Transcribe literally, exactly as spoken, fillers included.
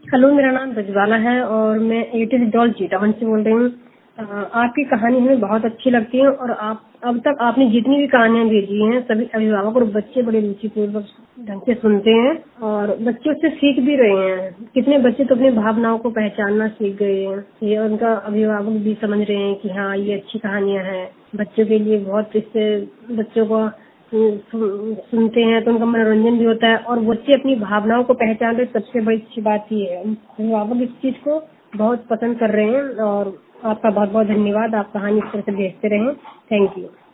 Hello, मेरा नाम रजवाला है और मैं एटीज डॉल चीटावन से बोल रही हूँ। अ, आपकी कहानी हमें बहुत अच्छी लगती है और आप अब तक आपने जितनी भी कहानियां भेजी हैं सभी अभिभावक और बच्चे बड़े रुचिपूर्वक ढंग से सुनते हैं और बच्चे उससे सीख भी रहे हैं। कितने बच्चे तो अपनी भावनाओं को पहचानना सीख गए हैं। ये उनका अभिभावक भी समझ रहे हैं कि हाँ ये अच्छी कहानियां हैं। बच्चों के लिए बहुत, इससे बच्चों को सुन- सुनते हैं तो उनका मनोरंजन भी होता है और बच्चे अपनी भावनाओं को पहचान रहे। सबसे बड़ी अच्छी बात ये है, अभिभावक इस चीज को बहुत पसंद कर रहे हैं और आपका बहुत बहुत धन्यवाद। आप कहानी इस तरह से भेजते रहें। Thank you.